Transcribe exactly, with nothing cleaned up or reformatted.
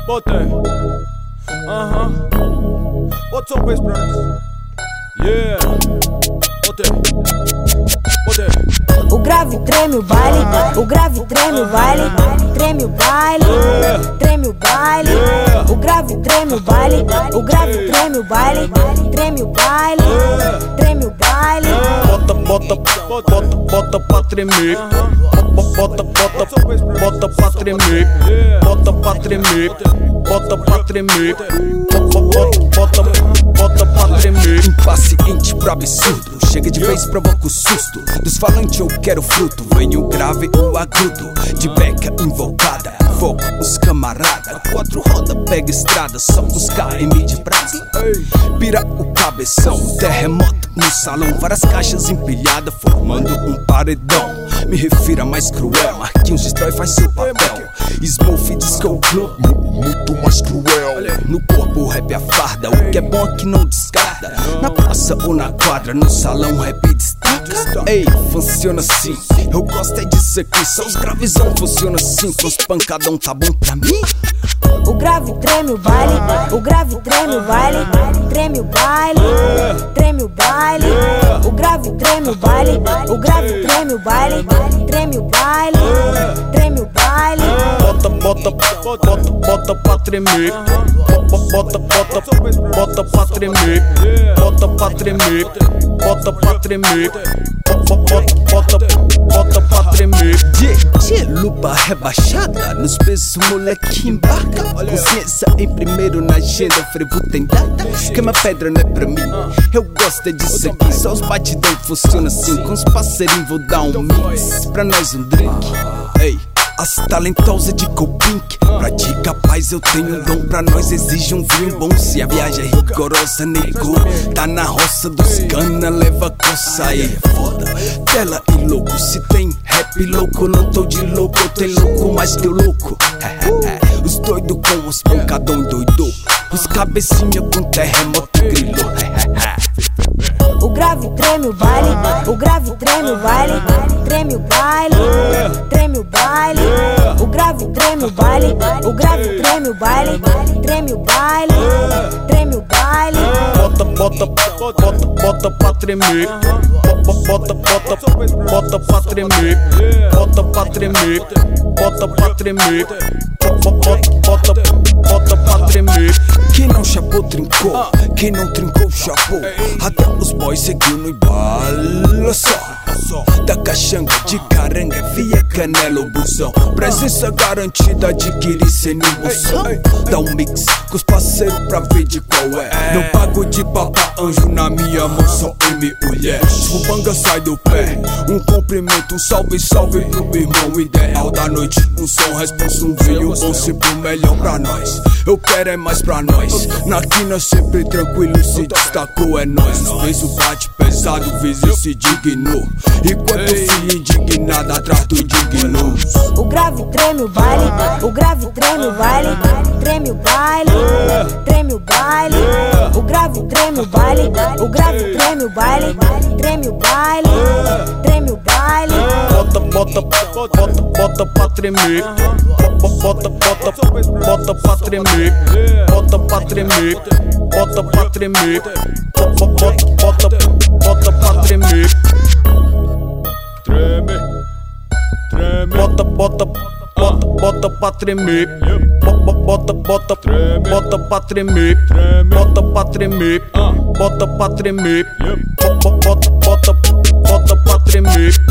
Botei. Aham. What's up, bass brothers? Yeah. Botei. Botei. O grave treme o baile, o grave treme o baile, treme o baile, treme o baile. O grave treme o baile, o grave treme o baile, treme o baile, treme o baile. Bota, bota, bota, bota pra tremer. Bota, bota, bota pra tremer. Bota pra tremer. Bota pra tremer. Bota, bota, bota pra tremer. Impaciente pro absurdo, chega de vez, provoca o susto. Dos falantes eu quero fruto, venho grave ou agudo. De beca invocada, foco os camarada. Quatro roda, pega estrada, só buscar M de praça. Pira o cabeção, terremoto no salão. Várias caixas empilhadas, formando um paredão. Me refiro a mais cruel, Marquinhos destrói, faz seu papel. Smooth Disco Club, muito mais cruel. No corpo o rap é a farda, o que é bom aqui não descarta. Na praça ou na quadra, no salão o rap destaca. Ei, funciona assim, eu gosto é disso aqui. Só os gravizão funciona assim, com os pancadão tá bom pra mim. O grave treme o baile, o grave treme o baile, treme o baile, treme o baile. O grave treme o baile, o grave treme o baile, treme o baile, treme o baile. Bota, bota, bota, bota pra tremer. Bota, bota, bota pra tremer. Bota pra tremer. Bota pra tremer. Bota, bota, bota pra tremer. De lupa rebaixada, nos pesos moleque embarca. Consciência em primeiro na agenda, frevo tem data. Queima pedra não é pra mim, eu gosto é disso aqui. Só os batidão funciona assim, com os parceirinhos vou dar um mix. Pra nós um drink, ei. As talentosas de Copink, pratica paz, eu tenho um dom. Pra nós exige um vinho bom. Se a viagem é rigorosa, nego, tá na roça dos cana, leva coça aí, é foda. Tela e louco, se tem rap louco, não tô de louco, eu tenho louco mais que o louco. Os doidos com os pancadão doido, os cabecinha com terremoto grilo. O grave treme o baile, o grave treme o baile, treme o baile, treme o baile. O grave treme o baile, o grave treme o baile, treme o baile, treme o baile. Bota, bota, bota, bota pra tremer. Bota, bota, bota pra tremer. Bota pra tremer. Bota pra tremer. Bota, bota, bota pra tremer. Quem não chapou, trincou. Quem não trincou, chapou. Até os boys seguiu no embalo só. Da caxanga, de caranga, via canela ou busão. Presença garantida, adquirir sem emoção. Dá um mix com os parceiros pra ver de qual é. Não pago de papa anjo na minha mão, só M mulher. O banga sai do pé, um cumprimento, um salve, salve pro irmão ideal da noite. Um som, responsa, um vinho bom, sempre o melhor pra nós. Eu quero é mais pra nós. Na quina sempre tranquilo, se destacou, é nós. Nos fez o bate pesado, vizinho se dignou. Enquanto filho indignado atrás do digno. O grave treme o baile, o grave treme o baile, treme o baile, treme o baile. O grave treme o baile, o grave treme o baile, treme o baile, treme o baile. Bota, bota, bota, bota pra tremer. Bota, bota, bota pra tremer. Bota pra tremer. Bota pra tremer. Bota, bota, bota pra tremer. Treme, treme. Bota, bota, bota, bota pra tremer. Bota, bota, bota, bota pra tremer. Bota pra tremer. Bota pra tremer. Bota, bota, bota pra tremer.